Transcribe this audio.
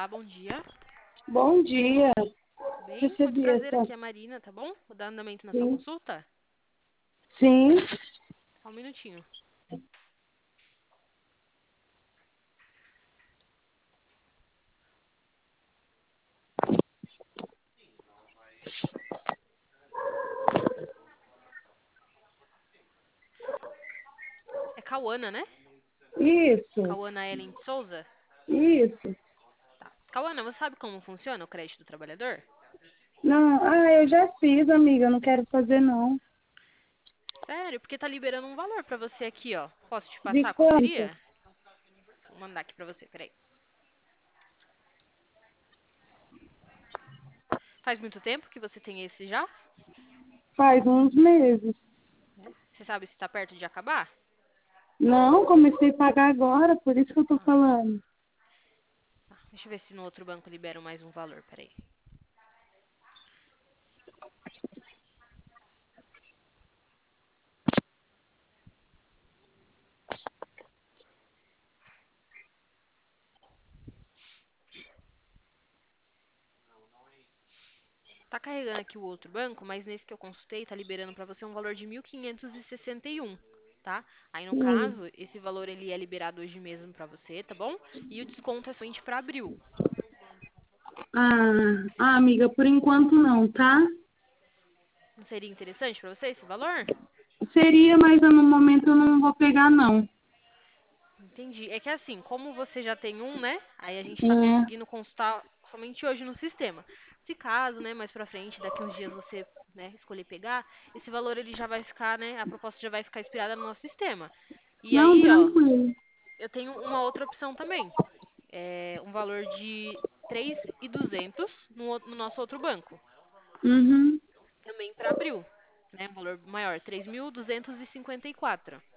Olá, bom dia. Bom dia. Tudo bem? Muito Recebi prazer, essa. aqui é a Marina, tá bom? Vou dar andamento na sua Sim. consulta. Sim. Só um minutinho. É Cauana, né? Isso. Cauana Ellen de Souza. Isso. Tá. Cauana, você sabe como funciona o crédito do trabalhador? Não, eu já fiz, amiga. Eu não quero fazer, não. Sério? Porque tá liberando um valor pra você aqui, ó. Posso te De passar qual quanto? seria? Vou mandar aqui pra você, peraí. Faz muito tempo que você tem esse já? Faz uns meses. Você sabe se tá perto de acabar? Não, comecei a pagar agora, por isso que eu tô Ah, falando. tá. Deixa eu ver se no outro banco liberam mais um valor, peraí. Tá carregando aqui o outro banco, mas nesse que eu consultei tá liberando pra você um valor de 1.561, tá? Aí no Sim. caso, esse valor ele é liberado hoje mesmo pra você, tá bom? E o desconto é somente pra abril. Amiga, por enquanto não, tá? Não seria interessante pra você esse valor? Seria, mas no momento eu não vou pegar, não. Entendi. É que assim, como você já tem um, né? Aí a gente tá É. conseguindo consultar somente hoje no sistema. Se caso, né, mais pra frente, daqui uns dias você, né, escolher pegar, esse valor ele já vai ficar, né, a proposta já vai ficar expirada no nosso sistema. E Não, aí, ó, tranquilo. eu tenho uma outra opção também. É um valor de 3.200 no nosso outro banco, Uhum. também para abril, né? Um valor maior, 3.254.